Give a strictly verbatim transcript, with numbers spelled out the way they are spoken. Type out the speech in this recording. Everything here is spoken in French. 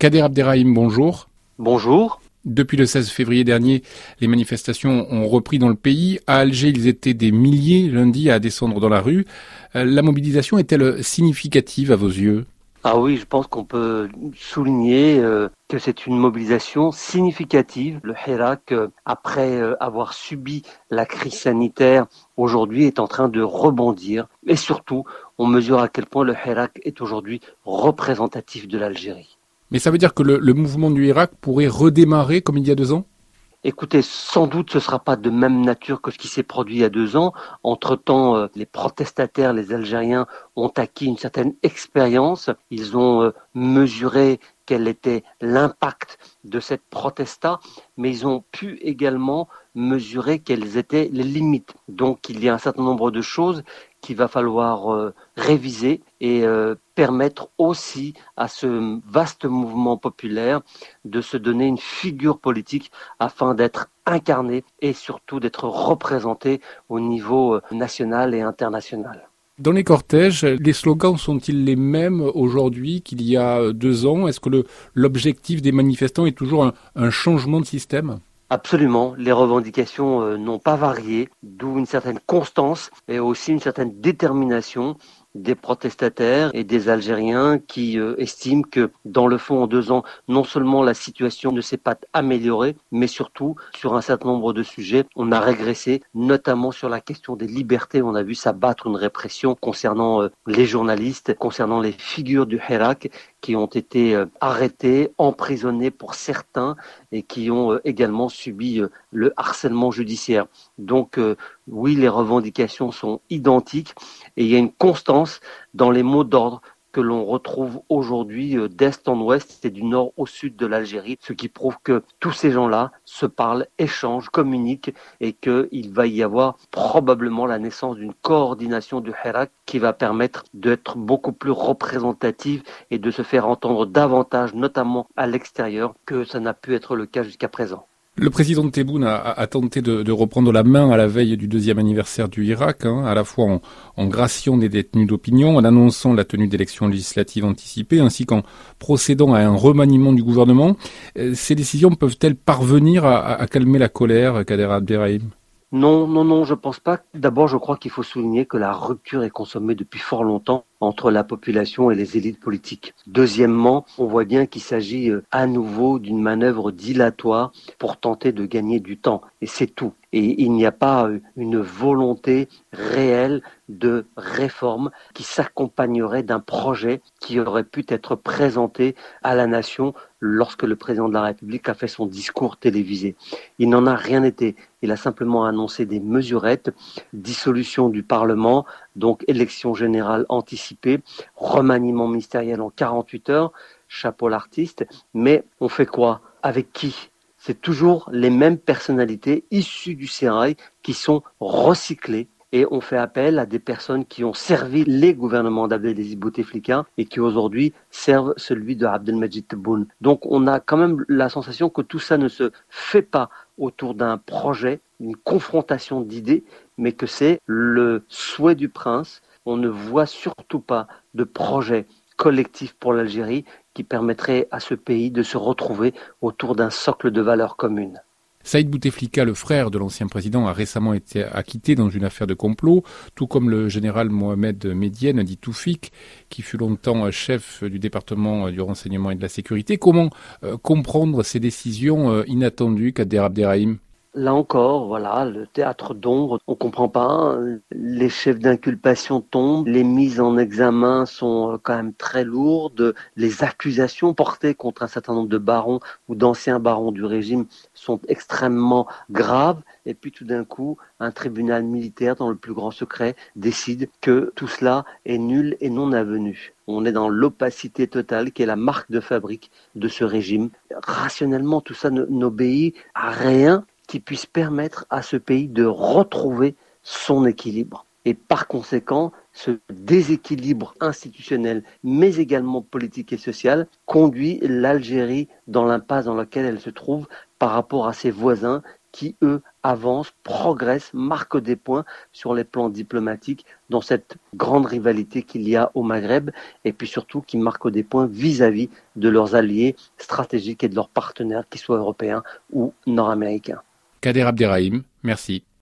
Kader Abderrahim, bonjour. Bonjour. Depuis le seize février dernier, les manifestations ont repris dans le pays. À Alger, ils étaient des milliers lundi à descendre dans la rue. La mobilisation est-elle significative à vos yeux ? Ah oui, je pense qu'on peut souligner euh, que c'est une mobilisation significative. Le Hirak, euh, après euh, avoir subi la crise sanitaire, aujourd'hui est en train de rebondir. Et surtout, on mesure à quel point le Hirak est aujourd'hui représentatif de l'Algérie. Mais ça veut dire que le, le mouvement du Hirak pourrait redémarrer comme il y a deux ans ? Écoutez, sans doute ce ne sera pas de même nature que ce qui s'est produit il y a deux ans. Entre-temps, euh, les protestataires, les Algériens, ont acquis une certaine expérience. Ils ont euh, mesuré quel était l'impact de cette protesta, mais ils ont pu également mesurer quelles étaient les limites. Donc il y a un certain nombre de choses qu'il va falloir euh, réviser et euh, permettre aussi à ce vaste mouvement populaire de se donner une figure politique afin d'être incarné et surtout d'être représenté au niveau national et international. Dans les cortèges, les slogans sont-ils les mêmes aujourd'hui qu'il y a deux ans ? Est-ce que le, l'objectif des manifestants est toujours un, un changement de système ? Absolument, les revendications euh, n'ont pas varié, d'où une certaine constance et aussi une certaine détermination des protestataires et des Algériens qui euh, estiment que dans le fond en deux ans, non seulement la situation ne s'est pas améliorée, mais surtout sur un certain nombre de sujets, on a régressé, notamment sur la question des libertés. On a vu s'abattre une répression concernant euh, les journalistes, concernant les figures du Hirak qui ont été euh, arrêtés, emprisonnés pour certains et qui ont euh, également subi euh, le harcèlement judiciaire. Donc euh, oui, les revendications sont identiques et il y a une constance dans les mots d'ordre que l'on retrouve aujourd'hui d'est en ouest et du nord au sud de l'Algérie, ce qui prouve que tous ces gens-là se parlent, échangent, communiquent et qu'il va y avoir probablement la naissance d'une coordination du Hirak qui va permettre d'être beaucoup plus représentative et de se faire entendre davantage, notamment à l'extérieur, que ça n'a pu être le cas jusqu'à présent. Le président Tebboune a, a tenté de, de reprendre la main à la veille du deuxième anniversaire du Hirak, hein, à la fois en, en graciant des détenus d'opinion, en annonçant la tenue d'élections législatives anticipées, ainsi qu'en procédant à un remaniement du gouvernement. Ces décisions peuvent-elles parvenir à, à calmer la colère, Kader Abderrahim ? Non, non, non, je pense pas. D'abord, je crois qu'il faut souligner que la rupture est consommée depuis fort longtemps entre la population et les élites politiques. Deuxièmement, on voit bien qu'il s'agit à nouveau d'une manœuvre dilatoire pour tenter de gagner du temps. Et c'est tout. Et il n'y a pas une volonté réelle de réforme qui s'accompagnerait d'un projet qui aurait pu être présenté à la nation lorsque le président de la République a fait son discours télévisé. Il n'en a rien été. Il a simplement annoncé des mesurettes, dissolution du Parlement, donc élection générale anticipée, remaniement ministériel en quarante-huit heures, chapeau l'artiste, mais on fait quoi ? Avec qui ? C'est toujours les mêmes personnalités issues du sérail qui sont recyclées et on fait appel à des personnes qui ont servi les gouvernements d'Abdelaziz Bouteflika et qui aujourd'hui servent celui de Abdelmadjid Tebboune. Donc on a quand même la sensation que tout ça ne se fait pas autour d'un projet, une confrontation d'idées, mais que c'est le souhait du prince. On ne voit surtout pas de projet collectif pour l'Algérie qui permettrait à ce pays de se retrouver autour d'un socle de valeurs communes. Saïd Bouteflika, le frère de l'ancien président, a récemment été acquitté dans une affaire de complot, tout comme le général Mohamed Medienne, dit Toufik, qui fut longtemps chef du département du renseignement et de la sécurité. Comment euh, comprendre ces décisions euh, inattendues, Kader Abderrahim ? Là encore, voilà, le théâtre d'ombre, on comprend pas, hein. Les chefs d'inculpation tombent, les mises en examen sont quand même très lourdes, les accusations portées contre un certain nombre de barons ou d'anciens barons du régime sont extrêmement graves, et puis tout d'un coup, un tribunal militaire dans le plus grand secret décide que tout cela est nul et non avenu. On est dans l'opacité totale qui est la marque de fabrique de ce régime. Rationnellement, tout ça n'obéit à rien qui puisse permettre à ce pays de retrouver son équilibre. Et par conséquent, ce déséquilibre institutionnel, mais également politique et social, conduit l'Algérie dans l'impasse dans laquelle elle se trouve par rapport à ses voisins qui, eux, avancent, progressent, marquent des points sur les plans diplomatiques dans cette grande rivalité qu'il y a au Maghreb, et puis surtout qui marquent des points vis-à-vis de leurs alliés stratégiques et de leurs partenaires, qu'ils soient européens ou nord-américains. Kader Abderrahim, merci.